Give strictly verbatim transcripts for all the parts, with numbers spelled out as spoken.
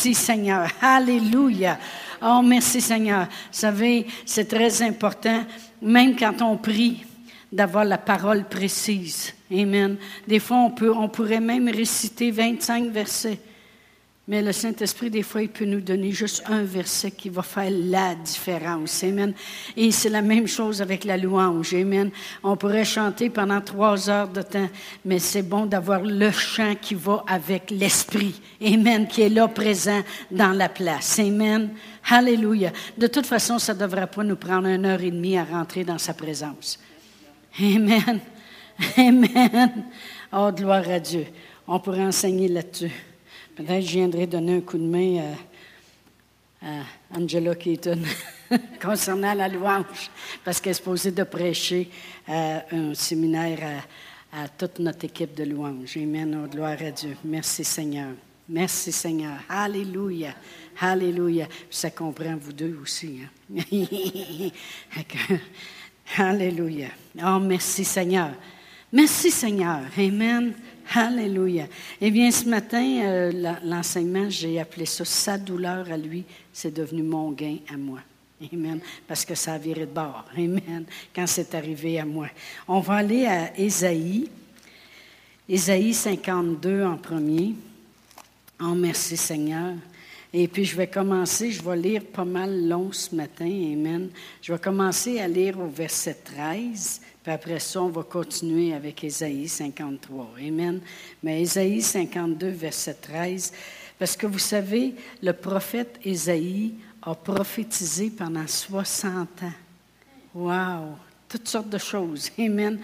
merci Seigneur. Alléluia. Oh, merci Seigneur. Vous savez, c'est très important, même quand on prie, d'avoir la parole précise. Amen. Des fois, on peut, on pourrait même réciter vingt-cinq versets. Mais le Saint-Esprit, des fois, il peut nous donner juste un verset qui va faire la différence. Amen. Et c'est la même chose avec la louange. Amen. On pourrait chanter pendant trois heures de temps, mais c'est bon d'avoir le chant qui va avec l'Esprit. Amen. Qui est là, présent dans la place. Amen. Alléluia. De toute façon, ça ne devrait pas nous prendre une heure et demie à rentrer dans sa présence. Amen. Amen. Oh, gloire à Dieu. On pourrait enseigner là-dessus. Peut-être que je viendrai donner un coup de main à, à Angela Keaton concernant la louange, parce qu'elle est supposée de prêcher à un séminaire à, à toute notre équipe de louange. Amen. Oh, gloire à Dieu. Merci Seigneur. Merci Seigneur. Alléluia. Alléluia. Ça comprend vous deux aussi. Hein? Alléluia. Oh, merci Seigneur. Merci Seigneur. Amen. Alléluia. Eh bien, ce matin, euh, l'enseignement, j'ai appelé ça « Sa douleur à lui, c'est devenu mon gain à moi ». Amen. Parce que ça a viré de bord. Amen. Quand c'est arrivé à moi. On va aller à Ésaïe. Ésaïe cinquante-deux en premier. Oh, merci Seigneur. Et puis, je vais commencer, je vais lire pas mal long ce matin. Amen. Je vais commencer à lire au verset treize. Puis après ça, on va continuer avec Ésaïe cinquante-trois. Amen. Mais Ésaïe cinquante-deux, verset treize. Parce que vous savez, le prophète Ésaïe a prophétisé pendant soixante ans. Wow! Toutes sortes de choses. Amen.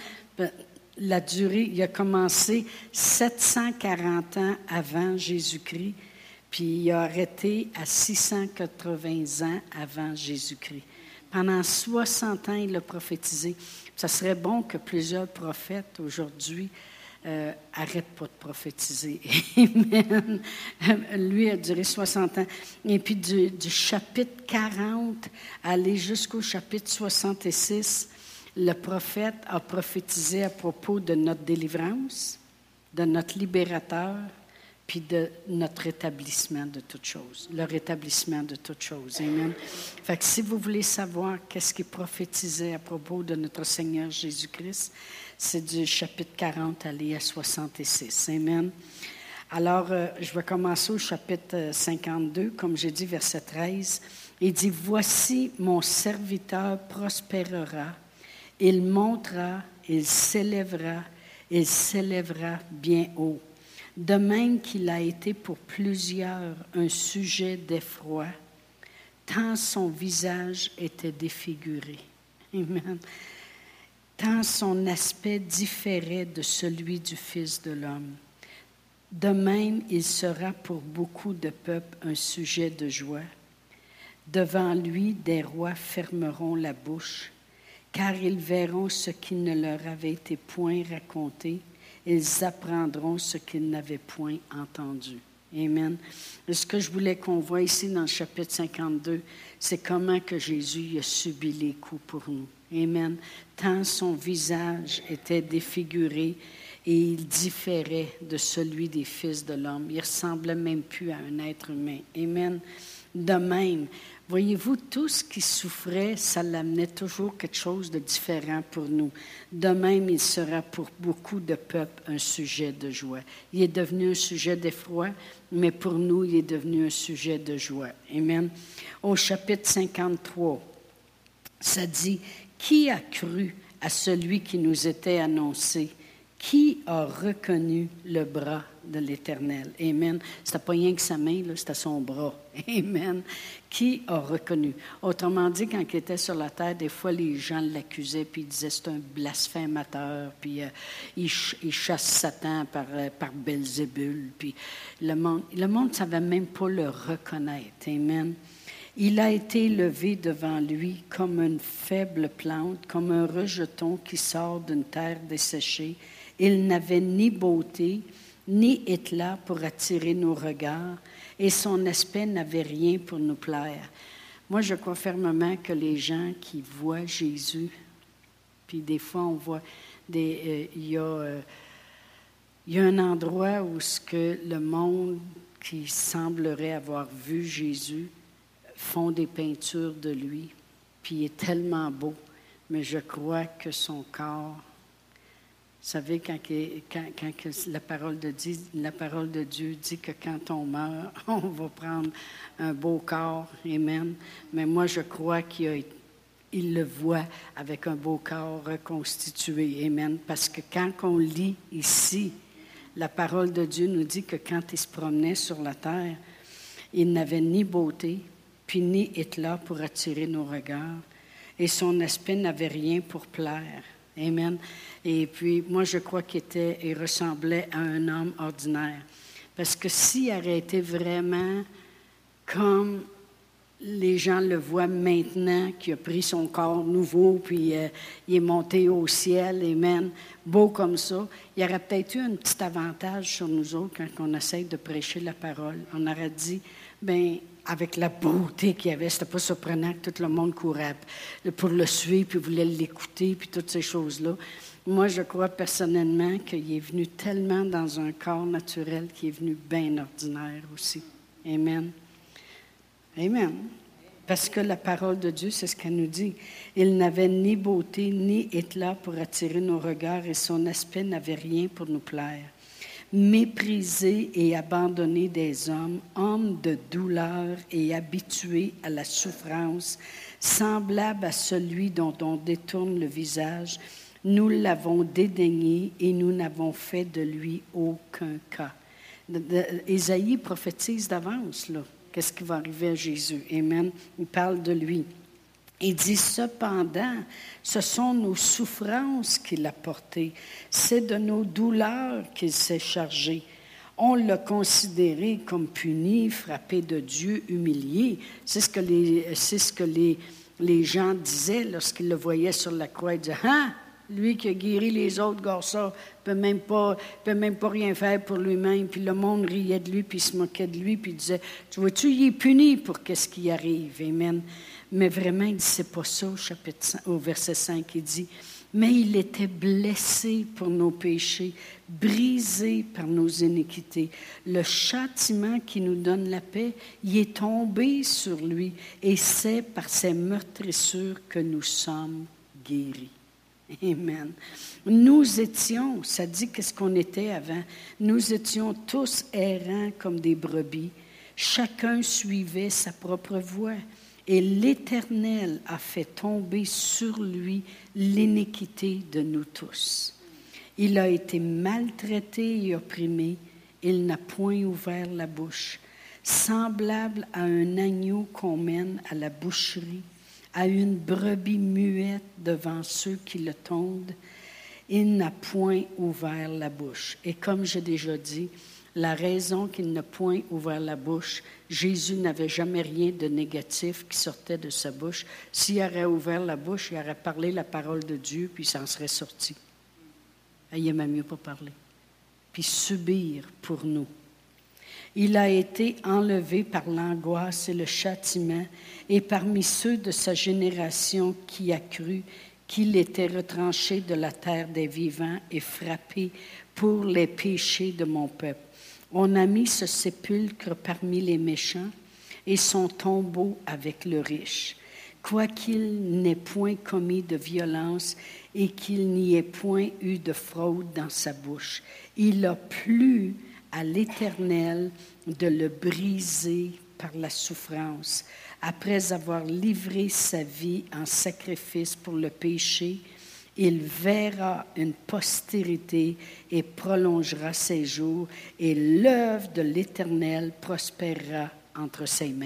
La durée, il a commencé sept cent quarante ans avant Jésus-Christ, puis il a arrêté à six cent quatre-vingts ans avant Jésus-Christ. Pendant soixante ans, il a prophétisé. Ça serait bon que plusieurs prophètes aujourd'hui euh, arrêtent pas de prophétiser. Amen. Lui a duré soixante ans. Et puis du, du chapitre quarante, aller jusqu'au chapitre soixante-six, le prophète a prophétisé à propos de notre délivrance, de notre libérateur, puis de notre rétablissement de toutes choses, le rétablissement de toutes choses. Amen. Fait que si vous voulez savoir qu'est-ce qui prophétisait à propos de notre Seigneur Jésus-Christ, c'est du chapitre quarante aller à soixante-six. Amen. Alors, euh, je vais commencer au chapitre cinquante-deux, comme j'ai dit, verset treize. Il dit, « Voici mon serviteur prospérera, il montera, il s'élèvera, il s'élèvera bien haut. De même qu'il a été pour plusieurs un sujet d'effroi, tant son visage était défiguré. » Amen. Tant son aspect différait de celui du Fils de l'homme. De même, il sera pour beaucoup de peuples un sujet de joie. Devant lui, des rois fermeront la bouche, car ils verront ce qui ne leur avait été point raconté. Ils apprendront ce qu'ils n'avaient point entendu. Amen. Et ce que je voulais qu'on voit ici dans le chapitre cinquante-deux, c'est comment que Jésus a subi les coups pour nous. Amen. Tant son visage était défiguré et il différait de celui des fils de l'homme. Il ne ressemblait même plus à un être humain. Amen. De même, voyez-vous, tout ce qui souffrait, ça l'amenait toujours quelque chose de différent pour nous. De même, il sera pour beaucoup de peuples un sujet de joie. Il est devenu un sujet d'effroi, mais pour nous, il est devenu un sujet de joie. Amen. Au chapitre cinquante-trois, ça dit, « Qui a cru à celui qui nous était annoncé? Qui a reconnu le bras de l'Éternel? » Amen. C'était pas rien que sa main, là, c'était son bras. Amen. Qui a reconnu? Autrement dit, quand il était sur la terre, des fois, les gens l'accusaient, puis ils disaient c'est un blasphémateur, puis euh, il, ch- il chasse Satan par, euh, par Belzébul, puis le monde le monde ne savait même pas le reconnaître. Amen. Il a été élevé devant lui comme une faible plante, comme un rejeton qui sort d'une terre desséchée. Il n'avait ni beauté, ni éclat pour attirer nos regards, et son aspect n'avait rien pour nous plaire. Moi, je crois fermement que les gens qui voient Jésus, puis des fois, on voit, des, euh, il y a, euh, il y a un endroit où ce que le monde, qui sembleraient avoir vu Jésus font des peintures de lui, puis il est tellement beau, mais je crois que son corps, vous savez, quand, quand, quand la, parole de Dieu, la parole de Dieu dit que quand on meurt, on va prendre un beau corps, amen, mais moi je crois qu'il a, il le voit avec un beau corps reconstitué, amen, parce que quand on lit ici, la parole de Dieu nous dit que quand il se promenait sur la terre, il n'avait ni beauté, puis ni éclat pour attirer nos regards, et son aspect n'avait rien pour plaire. Amen. Et puis, moi, je crois qu'il était, il ressemblait à un homme ordinaire. Parce que s'il aurait été vraiment comme les gens le voient maintenant, qu'il a pris son corps nouveau, puis euh, il est monté au ciel, amen, beau comme ça, il y aurait peut-être eu un petit avantage sur nous autres quand on essaie de prêcher la parole. On aurait dit, bien, avec la beauté qu'il y avait, c'était pas surprenant que tout le monde courait pour le suivre, puis voulait l'écouter, puis toutes ces choses-là. Moi, je crois personnellement qu'il est venu tellement dans un corps naturel qu'il est venu bien ordinaire aussi. Amen. Amen. Parce que la parole de Dieu, c'est ce qu'elle nous dit. Il n'avait ni beauté, ni éclat pour attirer nos regards, et son aspect n'avait rien pour nous plaire. Méprisé et abandonné des hommes, homme de douleur et habitué à la souffrance, semblable à celui dont on détourne le visage, nous l'avons dédaigné et nous n'avons fait de lui aucun cas. Ésaïe prophétise d'avance, là. Qu'est-ce qui va arriver à Jésus? Amen. Il parle de lui. Il dit, cependant, ce sont nos souffrances qu'il a portées. C'est de nos douleurs qu'il s'est chargé. On l'a considéré comme puni, frappé de Dieu, humilié. C'est ce que les, c'est ce que les, les gens disaient lorsqu'ils le voyaient sur la croix. Ils disaient, « Ah, lui qui a guéri les autres garçons, ne peut même pas, peut même pas rien faire pour lui-même. » Puis le monde riait de lui, puis il se moquait de lui, puis il disait, « Tu vois-tu, il est puni pour qu'est-ce qui arrive. » Amen. Mais vraiment, il ne dit, c'est pas ça au, chapitre, au verset cinq. Il dit, « Mais il était blessé pour nos péchés, brisé par nos iniquités. Le châtiment qui nous donne la paix, il est tombé sur lui, et c'est par ses meurtrissures que nous sommes guéris. » Amen. Nous étions, ça dit qu'est-ce qu'on était avant, nous étions tous errants comme des brebis. Chacun suivait sa propre voie. Et l'Éternel a fait tomber sur lui l'iniquité de nous tous. Il a été maltraité et opprimé. Il n'a point ouvert la bouche. Semblable à un agneau qu'on mène à la boucherie, à une brebis muette devant ceux qui le tondent, il n'a point ouvert la bouche. Et comme j'ai déjà dit, la raison qu'il n'a point ouvert la bouche, Jésus n'avait jamais rien de négatif qui sortait de sa bouche. S'il aurait ouvert la bouche, il aurait parlé la parole de Dieu, puis il s'en serait sorti. Il aimait mieux pas parler. Puis subir pour nous. Il a été enlevé par l'angoisse et le châtiment, et parmi ceux de sa génération qui a cru qu'il était retranché de la terre des vivants et frappé pour les péchés de mon peuple. On a mis ce sépulcre parmi les méchants et son tombeau avec le riche. Quoiqu'il n'ait point commis de violence et qu'il n'y ait point eu de fraude dans sa bouche, il a plu à l'Éternel de le briser par la souffrance. Après avoir livré sa vie en sacrifice pour le péché, il verra une postérité et prolongera ses jours, et l'œuvre de l'Éternel prospérera entre ses mains.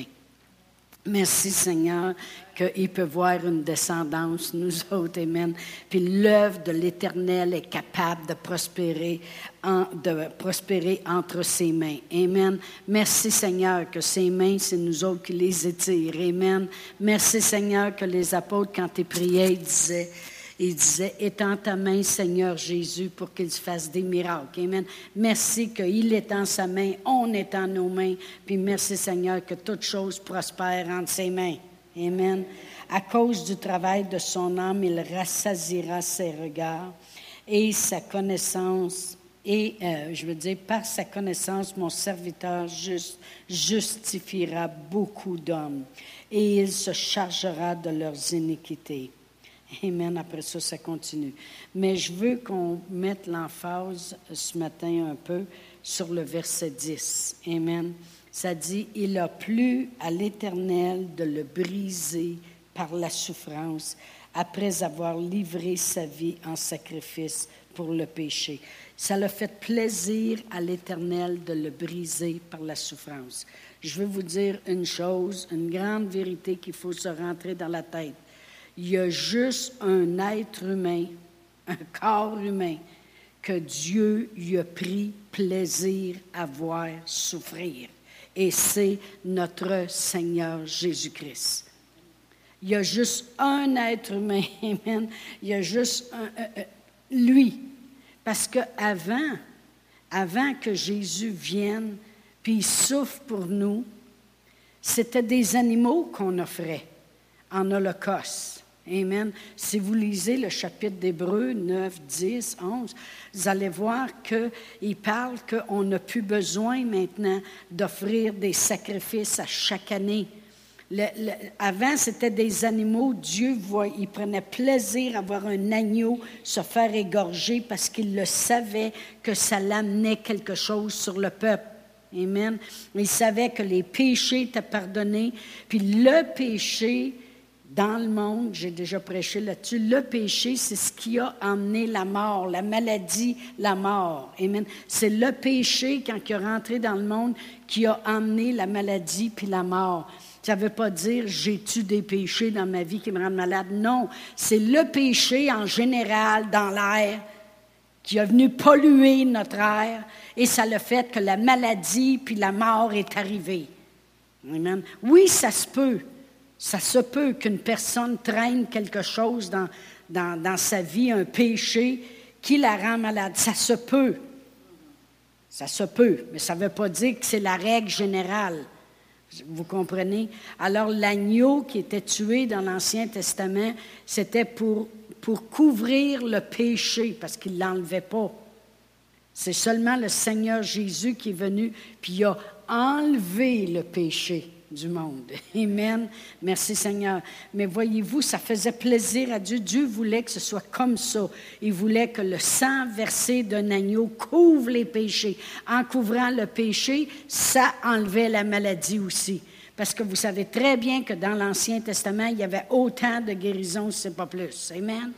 Merci Seigneur qu'il peut voir une descendance, nous autres, amen. Puis l'œuvre de l'Éternel est capable de prospérer, en, de prospérer entre ses mains. Amen. Merci Seigneur que ses mains, c'est nous autres qui les étirent. Amen. Merci Seigneur que les apôtres, quand ils priaient, ils disaient... Il disait, étends ta main, Seigneur Jésus, pour qu'il fasse des miracles. Amen. Merci qu'il étend sa main, on étend nos mains. Puis merci, Seigneur, que toute chose prospère entre ses mains. Amen. À cause du travail de son âme, il rassasiera ses regards et sa connaissance Et euh, je veux dire, par sa connaissance, mon serviteur juste justifiera beaucoup d'hommes et il se chargera de leurs iniquités. Amen. Après ça, ça continue. Mais je veux qu'on mette l'emphase ce matin un peu sur le verset dix. Amen. Ça dit, « Il a plu à l'Éternel de le briser par la souffrance après avoir livré sa vie en sacrifice pour le péché. » Ça l'a fait plaisir à l'Éternel de le briser par la souffrance. Je veux vous dire une chose, une grande vérité qu'il faut se rentrer dans la tête. Il y a juste un être humain, un corps humain, que Dieu lui a pris plaisir à voir souffrir. Et c'est notre Seigneur Jésus-Christ. Il y a juste un être humain, amen. Il y a juste un, euh, euh, lui. Parce qu'avant, avant que Jésus vienne, puis il souffre pour nous, c'était des animaux qu'on offrait en holocauste. Amen. Si vous lisez le chapitre d'Hébreux neuf, dix, onze, vous allez voir qu'il parle qu'on n'a plus besoin maintenant d'offrir des sacrifices à chaque année. Le, le, avant, c'était des animaux. Dieu, voit, il prenait plaisir à voir un agneau se faire égorger parce qu'il le savait que ça l'amenait quelque chose sur le peuple. Amen. Il savait que les péchés étaient pardonnés. Puis le péché dans le monde, j'ai déjà prêché là-dessus, le péché, c'est ce qui a emmené la mort, la maladie, la mort. Amen. C'est le péché, quand il est rentré dans le monde, qui a emmené la maladie puis la mort. Ça ne veut pas dire « j'ai-tu des péchés dans ma vie qui me rendent malade ». Non, c'est le péché en général dans l'air qui est venu polluer notre air et ça a fait que la maladie puis la mort est arrivée. Amen. Oui, ça se peut. Ça se peut qu'une personne traîne quelque chose dans, dans, dans sa vie, un péché qui la rend malade. Ça se peut. Ça se peut, mais ça ne veut pas dire que c'est la règle générale. Vous comprenez? Alors, l'agneau qui était tué dans l'Ancien Testament, c'était pour, pour couvrir le péché, parce qu'il ne l'enlevait pas. C'est seulement le Seigneur Jésus qui est venu, puis il a enlevé le péché du monde. Amen. Merci Seigneur. Mais voyez-vous, ça faisait plaisir à Dieu. Dieu voulait que ce soit comme ça. Il voulait que le sang versé d'un agneau couvre les péchés. En couvrant le péché, ça enlevait la maladie aussi. Parce que vous savez très bien que dans l'Ancien Testament, il y avait autant de guérisons, si ce n'est pas plus. Amen.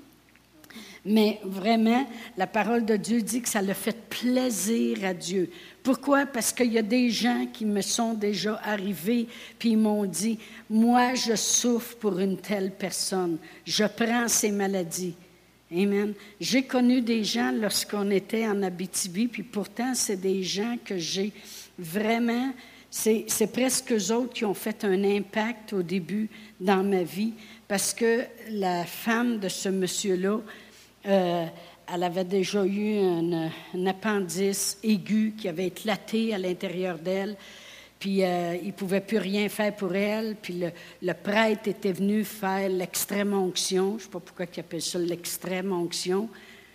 Mais vraiment, la parole de Dieu dit que ça l'a fait plaisir à Dieu. Pourquoi? Parce qu'il y a des gens qui me sont déjà arrivés, puis ils m'ont dit, « Moi, je souffre pour une telle personne. Je prends ces maladies. » Amen. J'ai connu des gens lorsqu'on était en Abitibi, puis pourtant, c'est des gens que j'ai vraiment... C'est, c'est presque eux autres qui ont fait un impact au début dans ma vie, parce que la femme de ce monsieur-là, Euh, elle avait déjà eu un, un appendice aigu qui avait éclaté à l'intérieur d'elle, puis euh, il ne pouvait plus rien faire pour elle, puis le, le prêtre était venu faire l'extrême-onction, je ne sais pas pourquoi il appelle ça l'extrême-onction.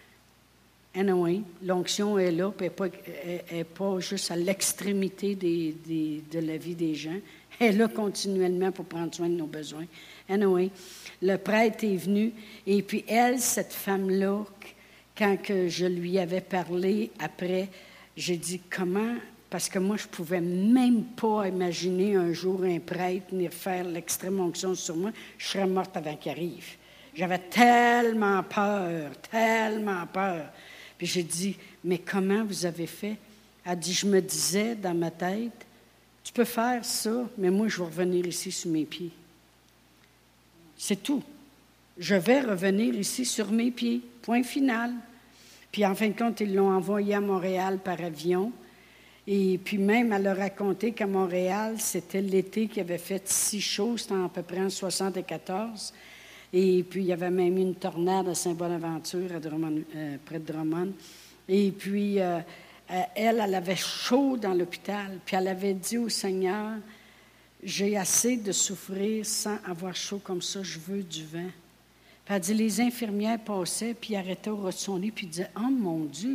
Anyway, l'onction est là, puis elle n'est pas, pas juste à l'extrémité des, des, de la vie des gens, elle est là continuellement pour prendre soin de nos besoins. Anyway, le prêtre est venu, et puis elle, cette femme-là, quand que je lui avais parlé après, j'ai dit comment, parce que moi, je ne pouvais même pas imaginer un jour un prêtre venir faire l'extrême-onction sur moi, je serais morte avant qu'il arrive. J'avais tellement peur, tellement peur. Puis j'ai dit, mais comment vous avez fait? Elle dit, je me disais dans ma tête, tu peux faire ça, mais moi, je vais revenir ici sur mes pieds. C'est tout. Je vais revenir ici sur mes pieds. Point final. Puis en fin de compte, ils l'ont envoyé à Montréal par avion. Et puis même, elle a raconté qu'à Montréal, c'était l'été qui avait fait si chaud, c'était à peu près en soixante-quatorze. Et puis, il y avait même eu une tornade à Saint-Bonaventure, à Drummond, euh, près de Drummond. Et puis, euh, elle, elle avait chaud dans l'hôpital. Puis elle avait dit au Seigneur, « J'ai assez de souffrir sans avoir chaud comme ça, je veux du vent. » Puis elle dit, les infirmières passaient, puis arrêtaient au ras de son lit, puis disaient, « Oh mon Dieu,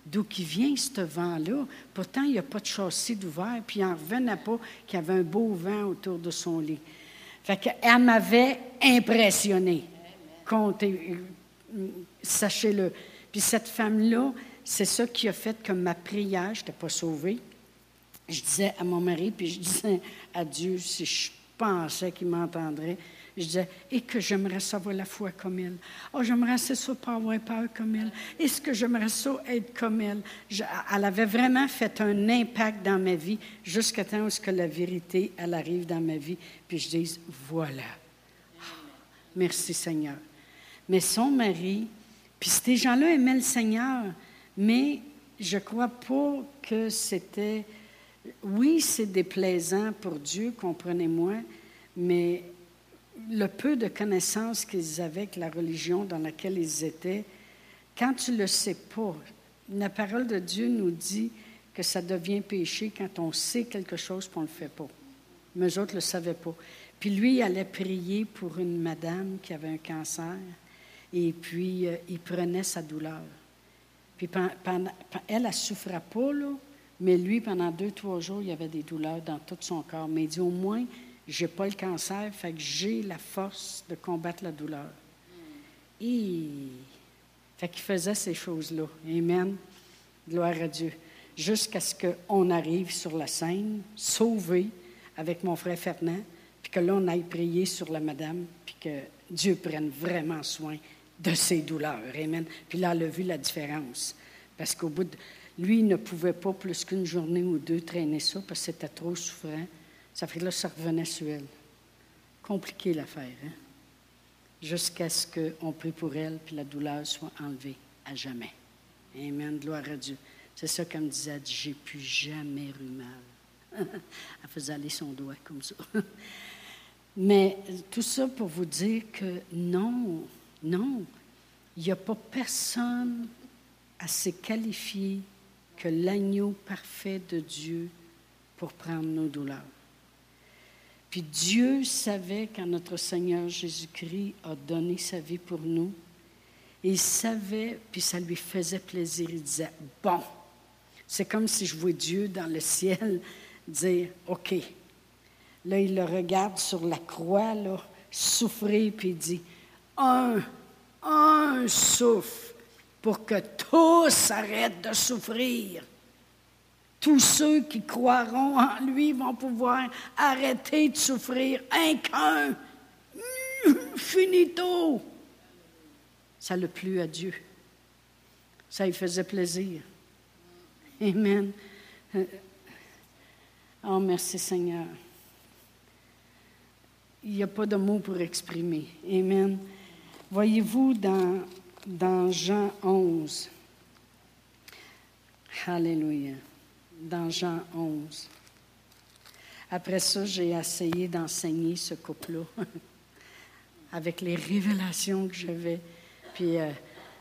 d'où qui vient ce vent-là. Pourtant, il n'y a pas de châssis d'ouvert, puis il n'en revenait pas qu'il y avait un beau vent autour de son lit. Fait qu'elle m'avait impressionnée. Comptez, sachez-le. Puis cette femme-là, c'est ça qui a fait que ma prière, je n'étais pas sauvée. Je disais à mon mari, puis je disais à Dieu, si je pensais qu'il m'entendrait, je disais, et que j'aimerais savoir la foi comme elle. Oh, j'aimerais ça pas avoir peur comme elle. Est-ce que j'aimerais ça être comme elle? Je, elle avait vraiment fait un impact dans ma vie jusqu'à temps où que la vérité, elle arrive dans ma vie. Puis je dis, voilà. Oh, merci Seigneur. Mais son mari, puis ces gens-là aimaient le Seigneur, mais je crois pas que c'était... Oui, c'est déplaisant pour Dieu, comprenez-moi, mais... le peu de connaissances qu'ils avaient avec la religion dans laquelle ils étaient, quand tu ne le sais pas, la parole de Dieu nous dit que ça devient péché quand on sait quelque chose et on ne le fait pas. Mais eux autres ne le savaient pas. Puis lui, il allait prier pour une madame qui avait un cancer et puis euh, il prenait sa douleur. Puis pendant, pendant, elle, elle ne souffrait pas, là, mais lui, pendant deux, trois jours, il y avait des douleurs dans tout son corps. Mais il dit au moins... j'ai pas le cancer, fait que j'ai la force de combattre la douleur. Et fait qu'il faisait ces choses-là. Amen. Gloire à Dieu. Jusqu'à ce qu'on arrive sur la scène, sauvés, avec mon frère Fernand, puis que là, on aille prier sur la madame, puis que Dieu prenne vraiment soin de ses douleurs. Amen. Puis là, elle a vu la différence. Parce qu'au bout de... lui, il ne pouvait pas plus qu'une journée ou deux traîner ça, parce que c'était trop souffrant. Ça fait que là, ça revenait sur elle. Compliqué l'affaire, hein? Jusqu'à ce qu'on prie pour elle, puis la douleur soit enlevée à jamais. Amen, gloire à Dieu. C'est ça qu'elle me disait, elle dit, j'ai plus jamais eu mal. Elle faisait aller son doigt comme ça. Mais tout ça pour vous dire que non, non, il n'y a pas personne assez qualifié que l'agneau parfait de Dieu pour prendre nos douleurs. Puis Dieu savait quand notre Seigneur Jésus-Christ a donné sa vie pour nous, et il savait, puis ça lui faisait plaisir, il disait, bon, c'est comme si je voyais Dieu dans le ciel dire, OK, là il le regarde sur la croix, là, souffrir, puis il dit, un, un souffle pour que tous arrêtent de souffrir. Tous ceux qui croiront en lui vont pouvoir arrêter de souffrir. Un qu'un. Mmh, finito. Ça l'a plu à Dieu. Ça lui faisait plaisir. Amen. Oh, merci Seigneur. Il n'y a pas de mots pour exprimer. Amen. Voyez-vous dans, dans Jean onze. Alléluia. Dans Jean onze. Après ça, j'ai essayé d'enseigner ce couple-là avec les révélations que j'avais. Puis, euh,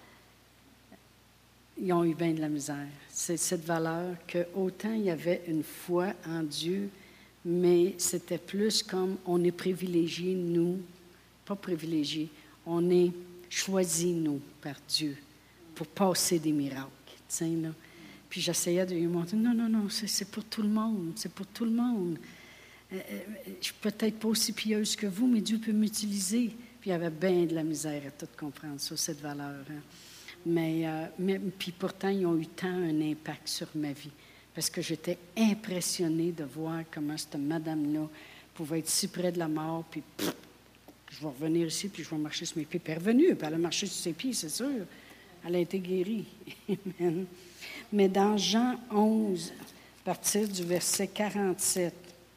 ils ont eu bien de la misère. C'est cette valeur que autant il y avait une foi en Dieu, mais c'était plus comme on est privilégiés, nous, pas privilégiés, on est choisis, nous, par Dieu, pour passer des miracles. Tu sais, là. Puis j'essayais de lui montrer, non, non, non, c'est, c'est pour tout le monde, c'est pour tout le monde. Euh, euh, je suis peut-être pas aussi pieuse que vous, mais Dieu peut m'utiliser. Puis il y avait bien de la misère à tout comprendre ça, cette valeur. Hein. Mais, euh, mais puis pourtant, ils ont eu tant un impact sur ma vie, parce que j'étais impressionnée de voir comment cette madame-là pouvait être si près de la mort, puis pff, je vais revenir ici, puis je vais marcher sur mes pieds. Puis elle est revenue, puis elle a marché sur ses pieds, c'est sûr. Elle a été guérie. Amen. Mais dans Jean onze, à partir du verset quarante-sept,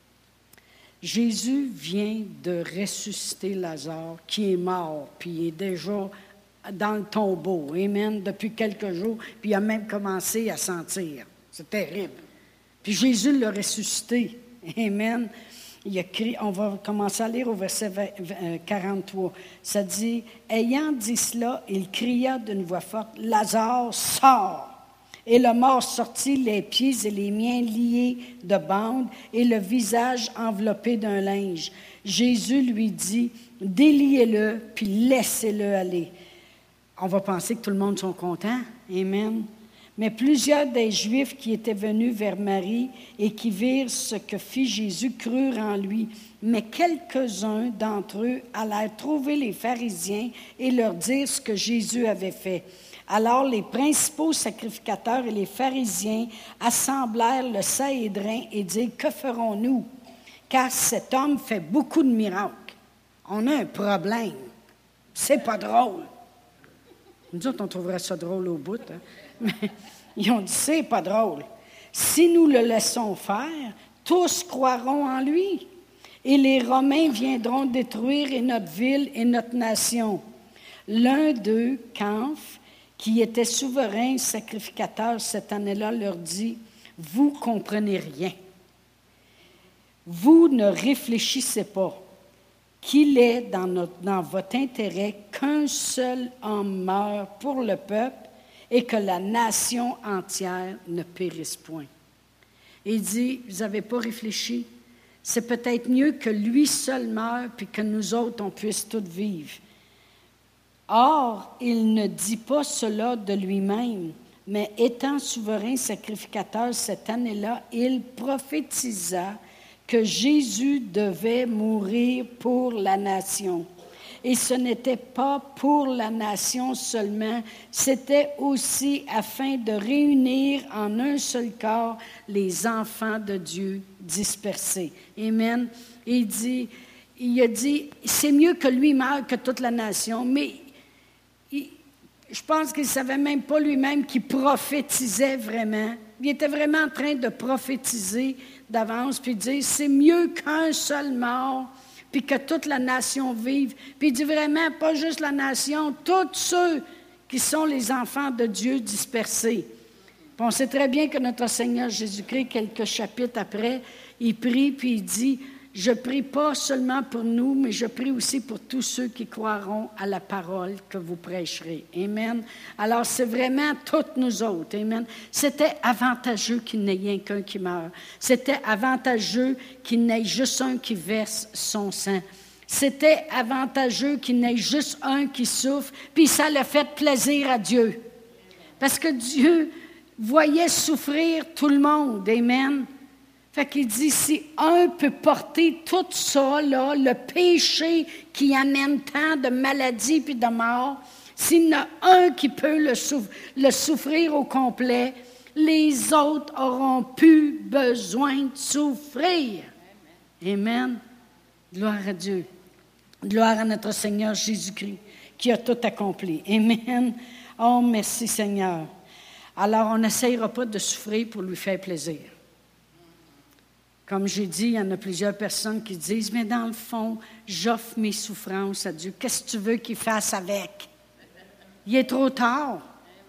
Jésus vient de ressusciter Lazare, qui est mort, puis il est déjà dans le tombeau, amen, depuis quelques jours, puis il a même commencé à sentir. C'est terrible. Puis Jésus l'a ressuscité, amen. Il a crié, on va commencer à lire au verset quarante-trois. Ça dit, ayant dit cela, il cria d'une voix forte, Lazare, sors! Et le mort sortit, les pieds et les mains liés de bandes et le visage enveloppé d'un linge. Jésus lui dit, déliez-le, puis laissez-le aller. On va penser que tout le monde sont contents. Amen. Mais plusieurs des Juifs qui étaient venus vers Marie et qui virent ce que fit Jésus crurent en lui. Mais quelques-uns d'entre eux allèrent trouver les pharisiens et leur dire ce que Jésus avait fait. Alors les principaux sacrificateurs et les pharisiens assemblèrent le Sanhédrin et dirent, « Que ferons-nous? Car cet homme fait beaucoup de miracles. On a un problème. C'est pas drôle. » Nous autres, on trouverait ça drôle au bout. Hein? Mais ils ont dit, c'est pas drôle. Si nous le laissons faire, tous croiront en lui. Et les Romains viendront détruire et notre ville et notre nation. L'un d'eux, Camphe, qui était souverain sacrificateur cette année-là, leur dit, « Vous comprenez rien. Vous ne réfléchissez pas qu'il est dans, notre, dans votre intérêt qu'un seul homme meure pour le peuple et que la nation entière ne périsse point. » Et il dit, vous n'avez pas réfléchi? C'est peut-être mieux que lui seul meure puis que nous autres, on puisse tous vivre. Or, il ne dit pas cela de lui-même, mais étant souverain sacrificateur cette année-là, il prophétisa que Jésus devait mourir pour la nation. Et ce n'était pas pour la nation seulement, c'était aussi afin de réunir en un seul corps les enfants de Dieu dispersés. Amen. Et il dit, il a dit, c'est mieux que lui meure que toute la nation, mais il, je pense qu'il ne savait même pas lui-même qu'il prophétisait vraiment. Il était vraiment en train de prophétiser d'avance, puis dire, c'est mieux qu'un seul mort, puis que toute la nation vive. Puis il dit vraiment, pas juste la nation, tous ceux qui sont les enfants de Dieu dispersés. Puis on sait très bien que notre Seigneur Jésus-Christ, quelques chapitres après, il prie, puis il dit, je prie pas seulement pour nous, mais je prie aussi pour tous ceux qui croiront à la parole que vous prêcherez. Amen. Alors, c'est vraiment toutes nous autres. Amen. C'était avantageux qu'il n'y ait rien qu'un qui meure. C'était avantageux qu'il n'y ait juste un qui verse son sang. C'était avantageux qu'il n'y ait juste un qui souffre, puis ça l'a fait plaisir à Dieu. Parce que Dieu voyait souffrir tout le monde. Amen. Fait qu'il dit, si un peut porter tout ça, là, le péché qui amène tant de maladies puis de morts, s'il y en a un qui peut le, souff- le souffrir au complet, les autres auront plus besoin de souffrir. Amen. Amen. Gloire à Dieu. Gloire à notre Seigneur Jésus-Christ qui a tout accompli. Amen. Oh, merci Seigneur. Alors, on n'essayera pas de souffrir pour lui faire plaisir. Comme j'ai dit, il y en a plusieurs personnes qui disent, mais dans le fond, j'offre mes souffrances à Dieu. Qu'est-ce que tu veux qu'il fasse avec? Il est trop tard.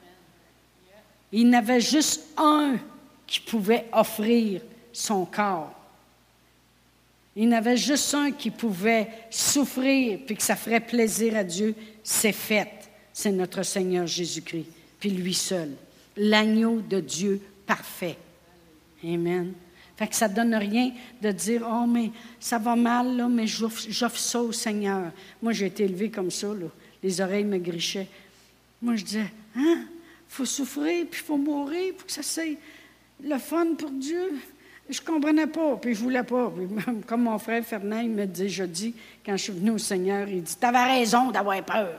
Il n'avait juste un qui pouvait offrir son corps. Il n'avait juste un qui pouvait souffrir puis que ça ferait plaisir à Dieu. C'est fait. C'est notre Seigneur Jésus-Christ. Puis lui seul. L'agneau de Dieu parfait. Amen. Fait que ça ne donne rien de dire, oh, mais ça va mal, là, mais j'offre, j'offre ça au Seigneur. Moi, j'ai été élevée comme ça, là. Les oreilles me grichaient. Moi, je disais, hein, il faut souffrir, puis il faut mourir pour que ça soit le fun pour Dieu. Je ne comprenais pas, puis je ne voulais pas. Puis, comme mon frère Fernand, il me dit jeudi, quand je suis venue au Seigneur, il dit, tu avais raison d'avoir peur.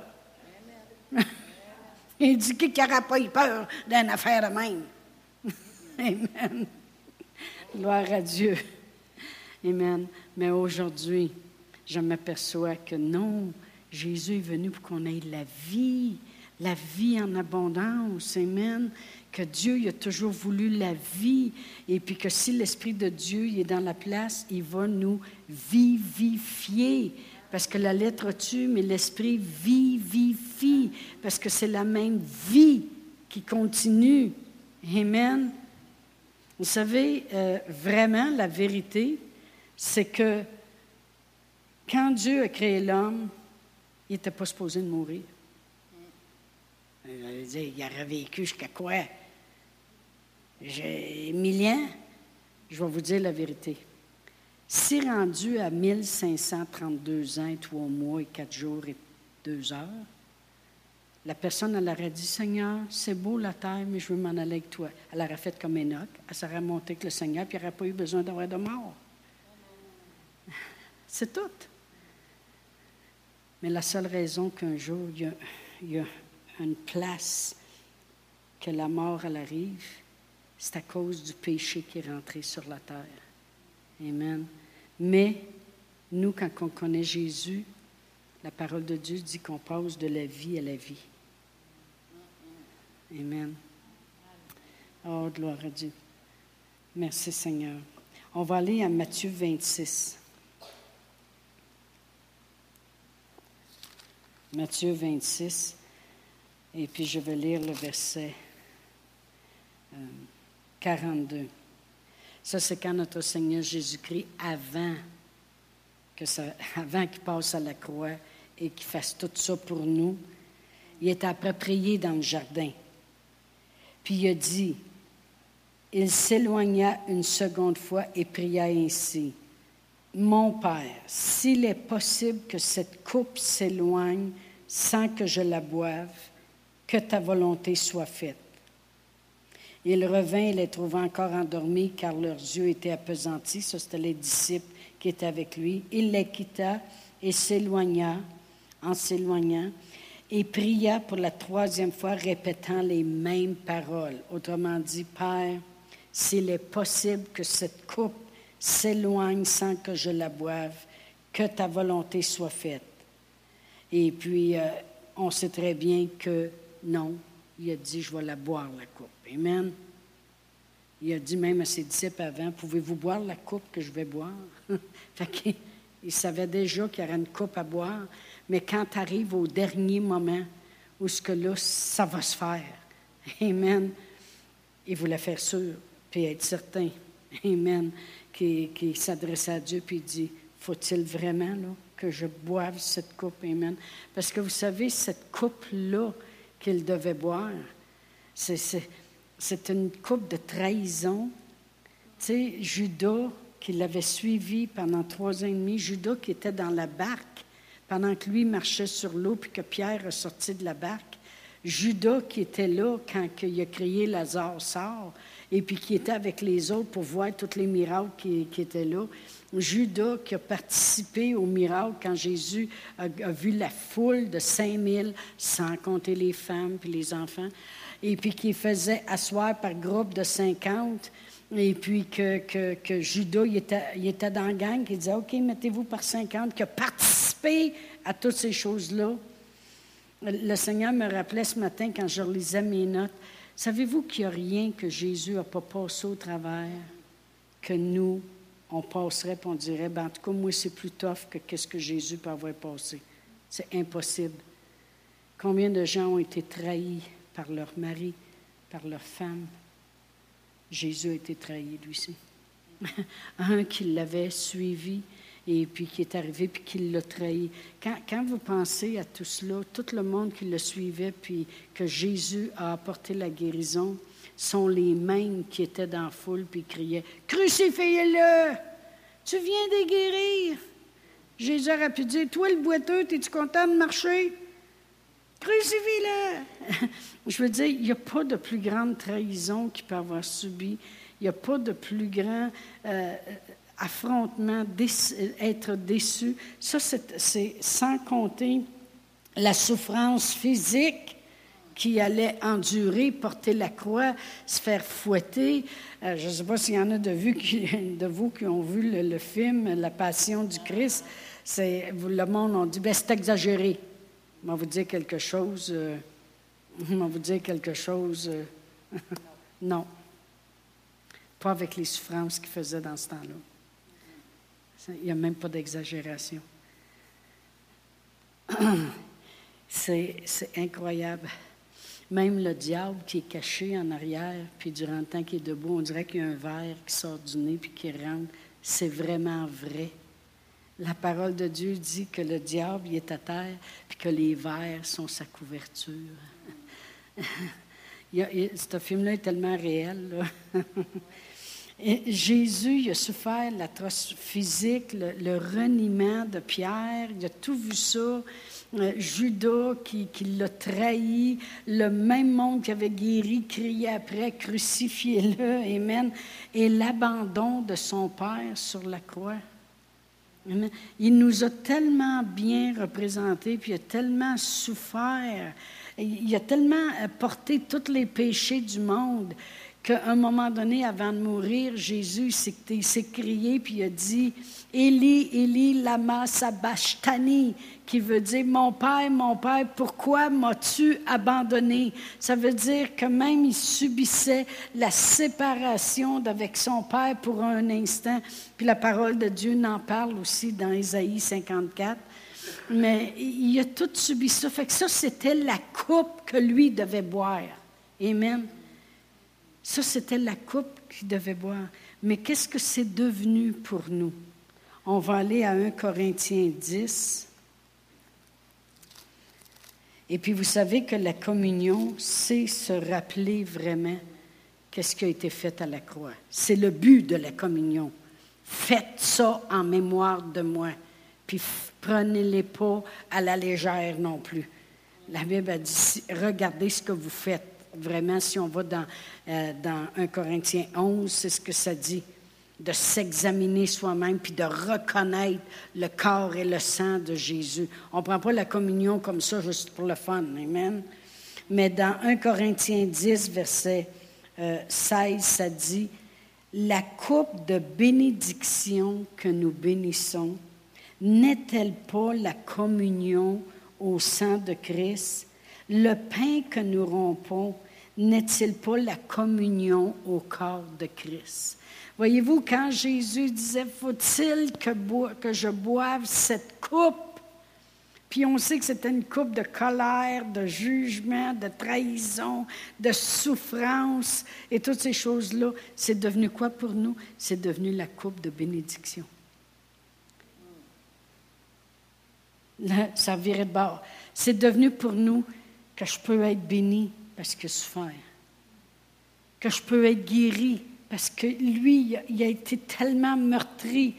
Il dit, qui n'aurait pas eu peur d'une affaire de même? Amen. Gloire à Dieu. Amen. Mais aujourd'hui, je m'aperçois que non, Jésus est venu pour qu'on ait la vie, la vie en abondance. Amen. Que Dieu il a toujours voulu la vie et puis que si l'Esprit de Dieu il est dans la place, il va nous vivifier. Parce que la lettre tue, mais l'Esprit vivifie. Parce que c'est la même vie qui continue. Amen. Vous savez, euh, vraiment, la vérité, c'est que quand Dieu a créé l'homme, il n'était pas supposé de mourir. Il, dire, il aurait vécu jusqu'à quoi? J'ai mille ans. Je vais vous dire la vérité. Si rendu à mille cinq cent trente-deux ans, trois mois et quatre jours et deux heures, La personne, elle aurait dit, Seigneur, c'est beau la terre, mais je veux m'en aller avec toi. Elle aurait fait comme Enoch. Elle serait montée avec le Seigneur, puis il n'y aurait pas eu besoin d'avoir de mort. C'est tout. Mais la seule raison qu'un jour, il y a, il y a une place que la mort, elle arrive, c'est à cause du péché qui est rentré sur la terre. Amen. Mais, nous, quand on connaît Jésus, la parole de Dieu dit qu'on passe de la vie à la vie. Amen. Oh, gloire à Dieu. Merci Seigneur. On va aller à Matthieu vingt-six. Matthieu vingt-six, et puis je vais lire le verset euh, quarante-deux. Ça, c'est quand notre Seigneur Jésus-Christ, avant, que ça, avant qu'il passe à la croix et qu'il fasse tout ça pour nous, il était après prier dans le jardin. Puis il a dit, il s'éloigna une seconde fois et pria ainsi. Mon Père, s'il est possible que cette coupe s'éloigne sans que je la boive, que ta volonté soit faite. Il revint et les trouva encore endormis, car leurs yeux étaient appesantis. Ça, c'était les disciples qui étaient avec lui. Il les quitta et s'éloigna, en s'éloignant, et pria pour la troisième fois, répétant les mêmes paroles. Autrement dit, Père, s'il est possible que cette coupe s'éloigne sans que je la boive, que ta volonté soit faite. Et puis, euh, on sait très bien que non, il a dit, je vais la boire, la coupe. Amen. Il a dit même à ses disciples avant, pouvez-vous boire la coupe que je vais boire? Fait qu'il il savait déjà qu'il y aurait une coupe à boire, mais quand tu arrives au dernier moment où ce que là, ça va se faire. Amen. Il voulait faire sûr, puis être certain. Amen. Qui, qui s'adressait à Dieu, puis il dit, faut-il vraiment là, que je boive cette coupe? Amen. Parce que vous savez, cette coupe-là qu'il devait boire, c'est, c'est, c'est une coupe de trahison. Tu sais, Judas, qui l'avait suivi pendant trois ans et demi, Judas qui était dans la barque, pendant que lui marchait sur l'eau, puis que Pierre est sorti de la barque, Judas qui était là quand il a crié « Lazare sort », et puis qui était avec les autres pour voir tous les miracles qui, qui étaient là. Judas qui a participé au miracle quand Jésus a, a vu la foule de cinq mille, sans compter les femmes puis les enfants, et puis qui faisait asseoir par groupe de cinquante, et puis que, que, que Judas, il était, il était dans la gang, qui disait « OK, mettez-vous par cinquante », qui a participé à toutes ces choses-là. Le Seigneur me rappelait ce matin, quand je relisais mes notes, savez-vous qu'il n'y a rien que Jésus n'a pas passé au travers, que nous, on passerait et on dirait, ben, en tout cas, moi, c'est plus tough que qu'est-ce que Jésus peut avoir passé. C'est impossible. Combien de gens ont été trahis par leur mari, par leur femme? Jésus a été trahi, lui aussi. Un qui l'avait suivi, et puis qui est arrivé, puis qui l'a trahi. Quand, quand vous pensez à tout cela, tout le monde qui le suivait, puis que Jésus a apporté la guérison, sont les mêmes qui étaient dans la foule, puis criaient « Crucifiez-le! Tu viens de guérir! » Jésus aurait pu dire « Toi, le boiteux, es-tu content de marcher? Crucifie-le! » Je veux dire, il n'y a pas de plus grande trahison qu'il peut avoir subi. Il n'y a pas de plus grand... Euh, affrontement, déçu, être déçu. Ça, c'est, c'est sans compter la souffrance physique qu'il allait endurer, porter la croix, se faire fouetter. Euh, je ne sais pas s'il y en a de, vu qui, de vous qui ont vu le, le film « La Passion du Christ ». C'est, le monde a dit, ben, c'est exagéré. Je vais vous dire quelque chose. Euh, je vais vous dire quelque chose. Euh, non. Pas avec les souffrances qu'il faisait dans ce temps-là. Il n'y a même pas d'exagération. C'est, c'est incroyable. Même le diable qui est caché en arrière, puis durant le temps qu'il est debout, on dirait qu'il y a un verre qui sort du nez puis qui rentre. C'est vraiment vrai. La parole de Dieu dit que le diable il est à terre puis que les vers sont sa couverture. il y a, il, ce film-là est tellement réel, là. Et Jésus, il a souffert l'atroce physique, le, le reniement de Pierre, il a tout vu ça. euh, Judas qui, qui l'a trahi, le même monde qui avait guéri, criait après, crucifiez-le, amen, et l'abandon de son Père sur la croix. Amen. Il nous a tellement bien représentés, puis il a tellement souffert, il a tellement porté tous les péchés du monde, qu'à un moment donné, avant de mourir, Jésus s'est, il s'est crié, puis il a dit « Élie, Élie, lama sabachthani », qui veut dire « Mon Père, mon Père, pourquoi m'as-tu abandonné? » Ça veut dire que même il subissait la séparation d'avec son Père pour un instant. Puis la parole de Dieu n'en parle aussi dans Ésaïe cinquante-quatre. Mais il a tout subi ça. Fait que ça, c'était la coupe que lui devait boire. Amen. Ça, c'était la coupe qu'il devait boire. Mais qu'est-ce que c'est devenu pour nous? On va aller à un Corinthiens dix. Et puis, vous savez que la communion, c'est se rappeler vraiment qu'est-ce qui a été fait à la croix. C'est le but de la communion. Faites ça en mémoire de moi. Puis, prenez-les pas à la légère non plus. La Bible a dit, regardez ce que vous faites. Vraiment, si on va dans, euh, dans un Corinthiens onze, c'est ce que ça dit, de s'examiner soi-même puis de reconnaître le corps et le sang de Jésus. On ne prend pas la communion comme ça juste pour le fun, amen. Mais dans un Corinthiens dix, verset euh, seize, ça dit « La coupe de bénédiction que nous bénissons, n'est-elle pas la communion au sang de Christ? Le pain que nous rompons, n'est-il pas la communion au corps de Christ? » Voyez-vous, quand Jésus disait « Faut-il que, bo- que je boive cette coupe? » Puis on sait que c'était une coupe de colère, de jugement, de trahison, de souffrance et toutes ces choses-là. C'est devenu quoi pour nous? C'est devenu la coupe de bénédiction. Là, ça virait de bord. C'est devenu pour nous que je peux être béni parce qu'il a souffert. Que je peux être guéri parce que lui, il a, il a été tellement meurtri.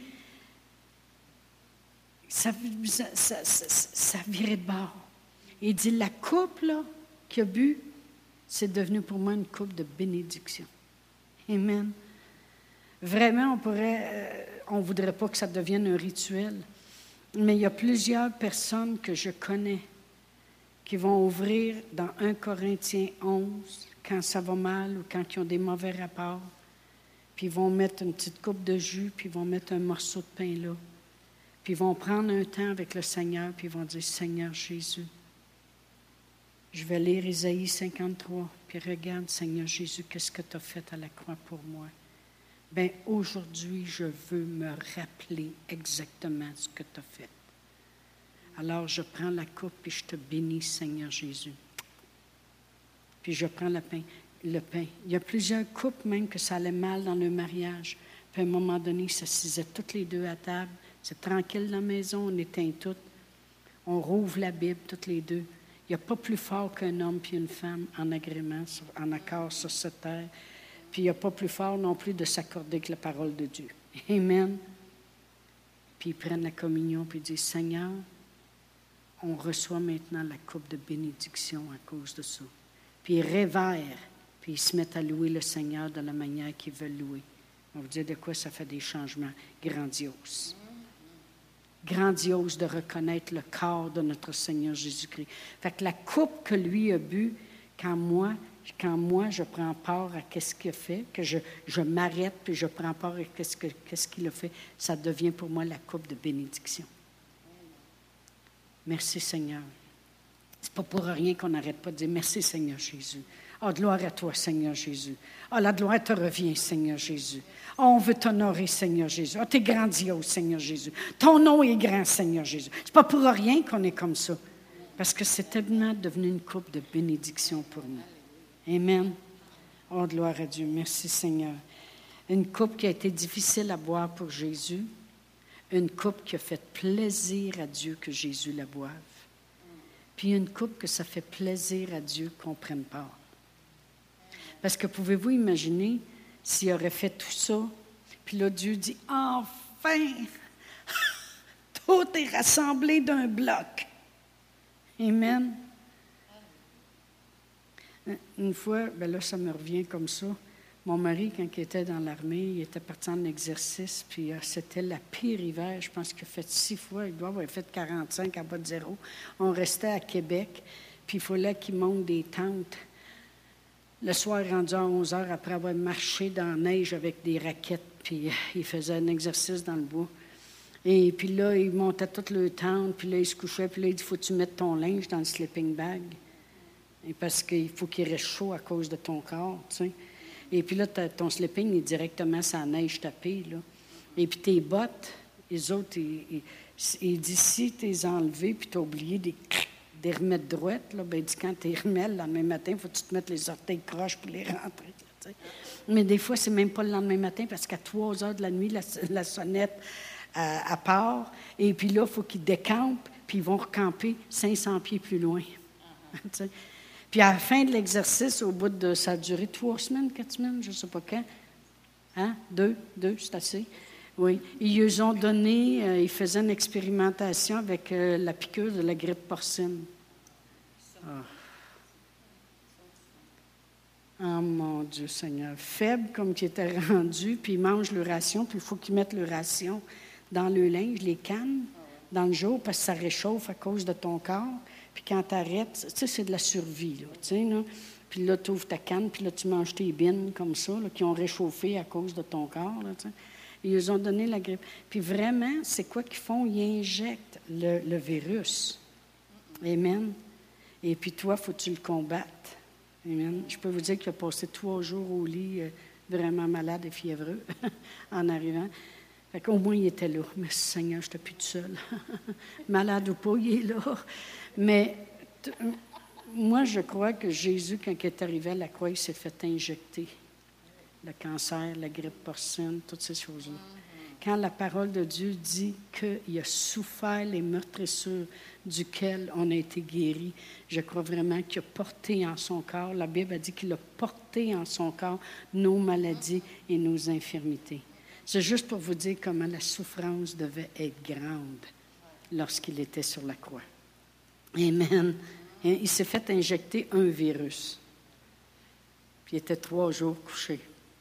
Ça, ça, ça, ça, ça virait de bord. Il dit, la coupe là, qu'il a bu, c'est devenu pour moi une coupe de bénédiction. Amen. Vraiment, on pourrait, euh, on ne voudrait pas que ça devienne un rituel, mais il y a plusieurs personnes que je connais qui vont ouvrir dans un Corinthiens onze, quand ça va mal ou quand ils ont des mauvais rapports, puis ils vont mettre une petite coupe de jus, puis ils vont mettre un morceau de pain là, puis ils vont prendre un temps avec le Seigneur, puis ils vont dire, Seigneur Jésus, je vais lire Ésaïe cinquante-trois, puis regarde, Seigneur Jésus, qu'est-ce que tu as fait à la croix pour moi? Bien, aujourd'hui, je veux me rappeler exactement ce que tu as fait. Alors, je prends la coupe et je te bénis, Seigneur Jésus. Puis je prends le pain, le pain. Il y a plusieurs couples même que ça allait mal dans le mariage. Puis à un moment donné, ils s'assisaient toutes les deux à table. C'est tranquille dans la maison, on éteint tout. On rouvre la Bible, toutes les deux. Il n'y a pas plus fort qu'un homme puis une femme en agrément, en accord sur cette terre. Puis il n'y a pas plus fort non plus de s'accorder que la parole de Dieu. Amen. Puis ils prennent la communion puis ils disent, Seigneur, on reçoit maintenant la coupe de bénédiction à cause de ça. Puis ils révèrent, puis ils se mettent à louer le Seigneur de la manière qu'ils veulent louer. On va vous dire de quoi ça fait des changements grandioses. Grandiose de reconnaître le corps de notre Seigneur Jésus-Christ. Fait que la coupe que lui a bu, quand moi, quand moi je prends part à qu'est-ce qu'il a fait, que je, je m'arrête puis je prends part à qu'est-ce, que, qu'est-ce qu'il a fait, ça devient pour moi la coupe de bénédiction. Merci Seigneur. C'est pas pour rien qu'on n'arrête pas de dire merci Seigneur Jésus. Ah, oh, gloire à toi Seigneur Jésus. Ah, oh, la gloire te revient Seigneur Jésus. Ah, oh, on veut t'honorer Seigneur Jésus. Ah, oh, tu es grandiose Seigneur Jésus. Ton nom est grand Seigneur Jésus. C'est pas pour rien qu'on est comme ça. Parce que c'est tellement devenu une coupe de bénédiction pour nous. Amen. Oh, gloire à Dieu. Merci Seigneur. Une coupe qui a été difficile à boire pour Jésus. Une coupe qui a fait plaisir à Dieu que Jésus la boive. Puis une coupe que ça fait plaisir à Dieu qu'on prenne part. Parce que pouvez-vous imaginer s'il aurait fait tout ça, puis là Dieu dit, enfin, tout est rassemblé d'un bloc. Amen. Une fois, ben là, ça me revient comme ça. Mon mari, quand il était dans l'armée, il était parti en exercice, puis euh, c'était la pire hiver. Je pense qu'il a fait six fois. Il doit avoir fait quarante-cinq à bas de zéro. On restait à Québec, puis il fallait qu'il monte des tentes. Le soir, rendu à onze heures, après avoir marché dans la neige avec des raquettes, puis euh, il faisait un exercice dans le bois. Et puis là, il montait toute le tente, puis là, il se couchait, puis là, il dit, faut que tu mettes ton linge dans le sleeping bag. Et parce qu'il faut qu'il reste chaud à cause de ton corps, tu sais. Et puis là, ton sleeping est directement sur la neige tapée, là. Et puis tes bottes, les autres, ils, ils, ils disent, si tu les as enlevées, puis tu as oublié de les remettre droites, là, ben, il dit, quand tu les remets le lendemain matin, il faut que tu te mettes les orteils croches pour les rentrer, là, tu sais. Mais des fois, c'est même pas le lendemain matin, parce qu'à trois heures de la nuit, la, la sonnette à, à part, et puis là, il faut qu'ils décampent, puis ils vont recamper cinq cents pieds plus loin. Uh-huh. Tu sais. Puis à la fin de l'exercice, au bout de... Ça a duré trois semaines, quatre semaines, je ne sais pas quand. Hein? Deux, deux, c'est assez. Oui. Ils lui ont donné... Euh, ils faisaient une expérimentation avec euh, la piqûre de la grippe porcine. Oh. Oh mon Dieu Seigneur. Faible comme qu'il était rendu, puis ils mangent leur ration, puis il faut qu'ils mettent leur ration dans le linge, les cannes, dans le jour, parce que ça réchauffe à cause de ton corps. Puis quand tu arrêtes, tu sais, c'est de la survie, là, tu sais, là. Puis là, tu ouvres ta canne, puis là, tu manges tes bines comme ça, là, qui ont réchauffé à cause de ton corps, là, tu sais. Ils nous ont donné la grippe. Puis vraiment, c'est quoi qu'ils font? Ils injectent le, le virus. Amen. Et puis toi, il faut que tu le combattes. Amen. Je peux vous dire qu'il a passé trois jours au lit, euh, vraiment malade et fiévreux, en arrivant. Fait qu'au moins, il était là. Merci Seigneur, je n'étais plus tout seul. Malade ou pas, il est là. Mais t- moi, je crois que Jésus, quand il est arrivé à la croix, il s'est fait injecter le cancer, la grippe porcine, toutes ces choses-là. Quand la parole de Dieu dit qu'il a souffert les meurtrissures duquel on a été guéri, je crois vraiment qu'il a porté en son corps, la Bible a dit qu'il a porté en son corps nos maladies et nos infirmités. C'est juste pour vous dire comment la souffrance devait être grande lorsqu'il était sur la croix. Amen. Il s'est fait injecter un virus. Puis il était trois jours couché.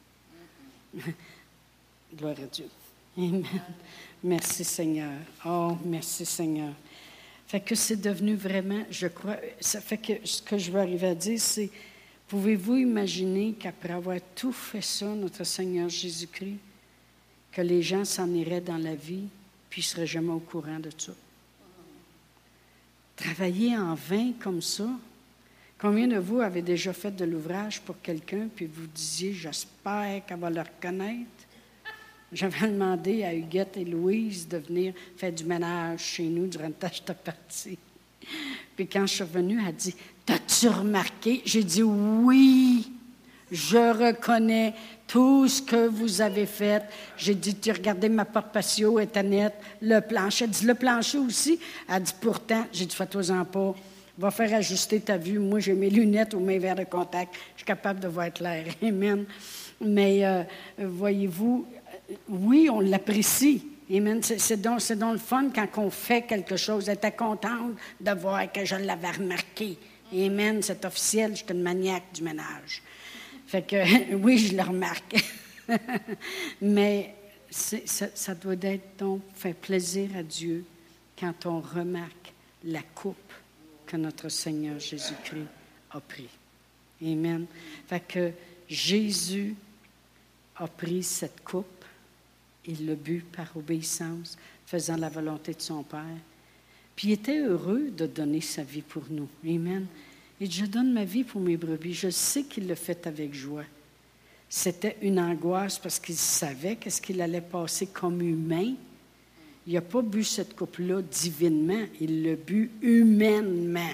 Gloire à Dieu. Amen. Merci Seigneur. Oh, merci Seigneur. Fait que c'est devenu vraiment, je crois, ça fait que ce que je veux arriver à dire, c'est, pouvez-vous imaginer qu'après avoir tout fait ça, notre Seigneur Jésus-Christ, que les gens s'en iraient dans la vie, puis ils ne seraient jamais au courant de ça? Travailler en vain comme ça. Combien de vous avez déjà fait de l'ouvrage pour quelqu'un, puis vous disiez, j'espère qu'elle va le reconnaître? J'avais demandé à Huguette et Louise de venir faire du ménage chez nous durant le temps que j'étais partie. Puis quand je suis revenue, elle a dit, t'as-tu remarqué? J'ai dit, oui, je reconnais tout ce que vous avez fait. J'ai dit, tu regardais ma porte patio, elle était nette, le plancher. Elle dit, le plancher aussi? Elle dit, pourtant, j'ai dit, fais-toi-en pas. Va faire ajuster ta vue. Moi, j'ai mes lunettes ou mes verres de contact. Je suis capable de voir clair. Amen. Mais euh, voyez-vous, oui, on l'apprécie. Amen. C'est, c'est, donc, c'est donc le fun quand on fait quelque chose. Elle était contente de voir que je l'avais remarqué. Amen. C'est officiel, je suis une maniaque du ménage. Fait que, oui, je le remarque. Mais c'est, ça, ça doit être donc faire plaisir à Dieu quand on remarque la coupe que notre Seigneur Jésus-Christ a pris. Amen. Fait que Jésus a pris cette coupe, il l'a bu par obéissance, faisant la volonté de son Père. Puis il était heureux de donner sa vie pour nous. Amen. Il dit, je donne ma vie pour mes brebis. Je sais qu'il le fait avec joie. C'était une angoisse parce qu'il savait qu'est-ce qu'il allait passer comme humain. Il n'a pas bu cette coupe-là divinement, il l'a bu humainement.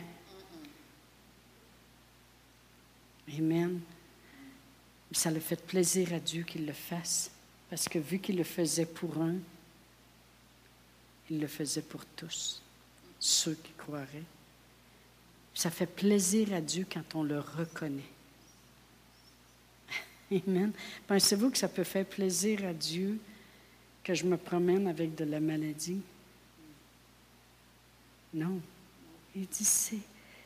Amen. Ça le fait plaisir à Dieu qu'il le fasse, parce que vu qu'il le faisait pour un, il le faisait pour tous, ceux qui croiraient. Ça fait plaisir à Dieu quand on le reconnaît. Amen. Pensez-vous que ça peut faire plaisir à Dieu que je me promène avec de la maladie? Non. Il dit, c'est...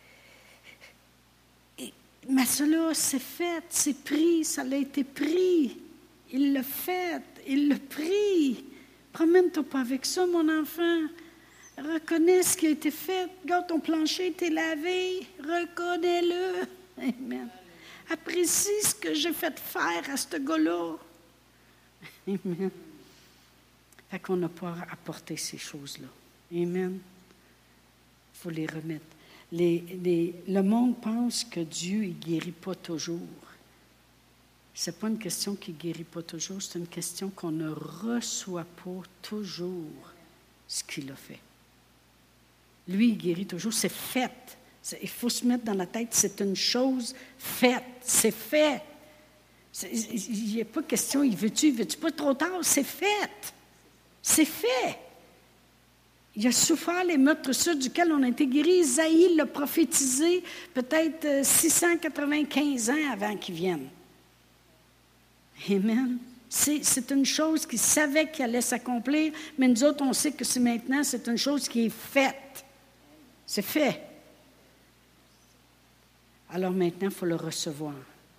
Et, mais cela, c'est fait, c'est pris, ça a été pris. Il l'a fait, il l'a pris. Promène-toi pas avec ça, mon enfant. Reconnais ce qui a été fait. Regarde, ton plancher était lavé. Reconnais-le. Amen. Apprécie ce que j'ai fait faire à ce gars-là. Amen. Fait qu'on n'a pas à apporter ces choses-là. Amen. Il faut les remettre. Les, les, le monde pense que Dieu ne guérit pas toujours. Ce n'est pas une question qui ne guérit pas toujours, c'est une question qu'on ne reçoit pas toujours ce qu'il a fait. Lui, il guérit toujours, c'est fait. C'est, il faut se mettre dans la tête, c'est une chose faite, c'est fait. C'est, il n'y a pas de question, il veut-tu, il veut-tu pas trop tard, c'est fait. C'est fait. Il a souffert les meurtres duquel on a été guéri. Isaïe l'a prophétisé peut-être six cent quatre-vingt-quinze ans avant qu'il vienne. Amen. C'est, c'est une chose qu'il savait qu'elle allait s'accomplir, mais nous autres, on sait que c'est maintenant, c'est une chose qui est faite. C'est fait. Alors maintenant, il faut le recevoir.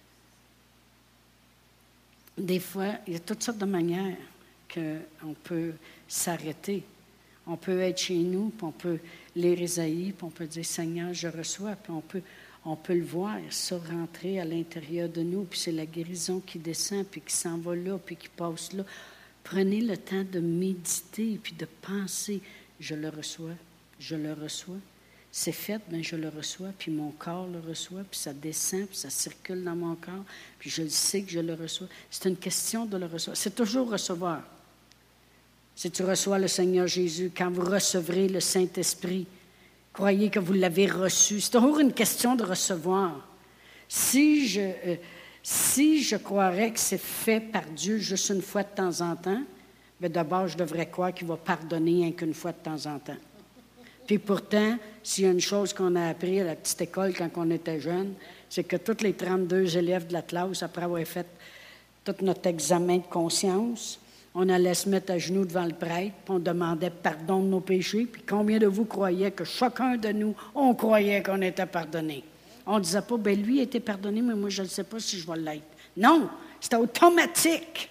Des fois, il y a toutes sortes de manières qu'on peut s'arrêter. On peut être chez nous, puis on peut lire Isaïe, puis on peut dire « Seigneur, je reçois », puis on peut, on peut le voir, ça rentrer à l'intérieur de nous, puis c'est la guérison qui descend, puis qui s'en va là, puis qui passe là. Prenez le temps de méditer, puis de penser « Je le reçois, je le reçois ». C'est fait, bien je le reçois, puis mon corps le reçoit, puis ça descend, puis ça circule dans mon corps, puis je le sais que je le reçois. C'est une question de le recevoir. C'est toujours recevoir. Si tu reçois le Seigneur Jésus, quand vous recevrez le Saint-Esprit, croyez que vous l'avez reçu. C'est toujours une question de recevoir. Si je, euh, si je croirais que c'est fait par Dieu juste une fois de temps en temps, bien d'abord, je devrais croire qu'il va pardonner rien qu'une fois de temps en temps. Puis pourtant, s'il y a une chose qu'on a appris à la petite école quand on était jeune, c'est que tous les trente-deux élèves de la classe, après avoir fait tout notre examen de conscience, on allait se mettre à genoux devant le prêtre, puis on demandait pardon de nos péchés. Puis combien de vous croyaient que chacun de nous, on croyait qu'on était pardonné? On ne disait pas, bien lui était pardonné, mais moi je ne sais pas si je vais l'être. Non, c'était automatique.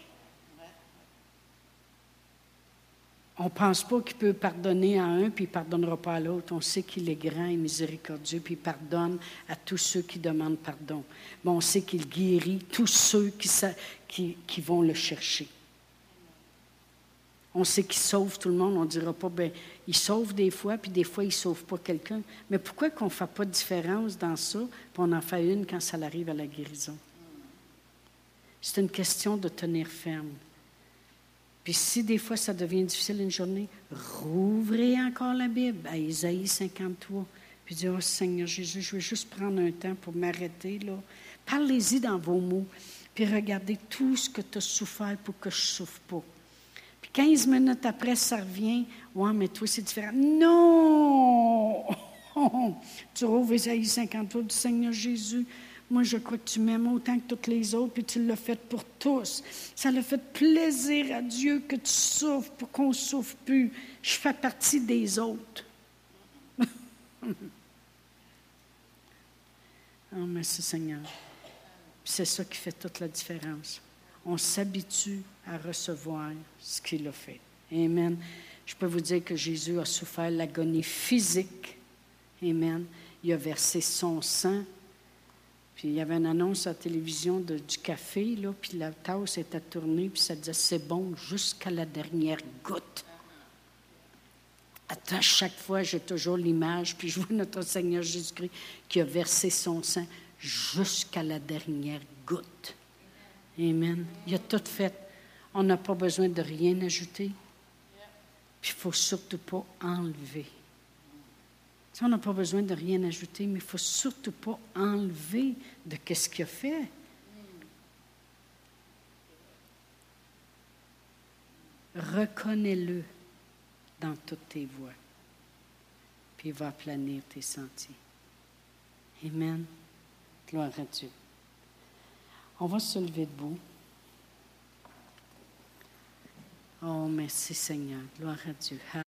On ne pense pas qu'il peut pardonner à un, puis il ne pardonnera pas à l'autre. On sait qu'il est grand et miséricordieux, puis il pardonne à tous ceux qui demandent pardon. Mais on sait qu'il guérit tous ceux qui, qui, qui vont le chercher. On sait qu'il sauve tout le monde. On ne dira pas, bien, il sauve des fois, puis des fois, il ne sauve pas quelqu'un. Mais pourquoi qu'on ne fait pas de différence dans ça, puis on en fait une quand ça arrive à la guérison? C'est une question de tenir ferme. Puis si des fois ça devient difficile une journée, rouvrez encore la Bible à Isaïe cinquante-trois. Puis dites, oh Seigneur Jésus, je vais juste prendre un temps pour m'arrêter là. Parlez-y dans vos mots. Puis regardez tout ce que tu as souffert pour que je ne souffre pas. Puis quinze minutes après, ça revient. Ouais, mais toi, c'est différent. Non! Tu rouvres Isaïe cinquante-trois du Seigneur Jésus. Moi, je crois que tu m'aimes autant que toutes les autres, puis tu l'as fait pour tous. Ça l'a fait plaisir à Dieu que tu souffres pour qu'on ne souffre plus. Je fais partie des autres. Oh, merci Seigneur. Puis c'est ça qui fait toute la différence. On s'habitue à recevoir ce qu'il a fait. Amen. Je peux vous dire que Jésus a souffert l'agonie physique. Amen. Il a versé son sang. Puis il y avait une annonce à la télévision de, du café, là, puis la tasse était tournée, puis ça disait « c'est bon jusqu'à la dernière goutte ». À chaque fois, j'ai toujours l'image, puis je vois notre Seigneur Jésus-Christ qui a versé son sang jusqu'à la dernière goutte. Amen. Il a tout fait. On n'a pas besoin de rien ajouter. Puis il ne faut surtout pas enlever. On n'a pas besoin de rien ajouter, mais il ne faut surtout pas enlever de ce qu'il a fait. Reconnais-le dans toutes tes voies, puis il va aplanir tes sentiers. Amen. Gloire à Dieu. On va se lever debout. Oh, merci Seigneur. Gloire à Dieu.